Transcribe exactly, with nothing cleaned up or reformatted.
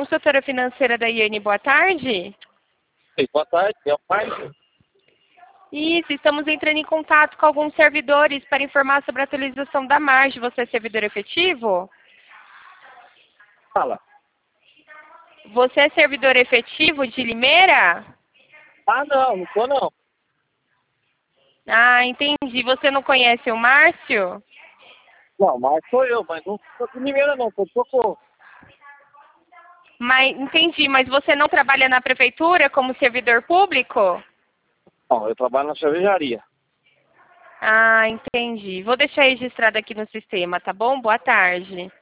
consultora financeira da Iane, boa tarde. Sim, boa tarde, é o Márcio. Isso, estamos entrando em contato com alguns servidores para informar sobre a atualização da margem. Você é servidor efetivo? Fala. Você é servidor efetivo de Limeira? Ah, não, não sou não. Ah, entendi. Você não conhece o Márcio? Não, mas sou eu, mas não sou de Limeira não, sou de Socorro. Mas, entendi, mas você não trabalha na prefeitura como servidor público? Não, eu trabalho na cervejaria. Ah, entendi. Vou deixar registrado aqui no sistema, tá bom? Boa tarde.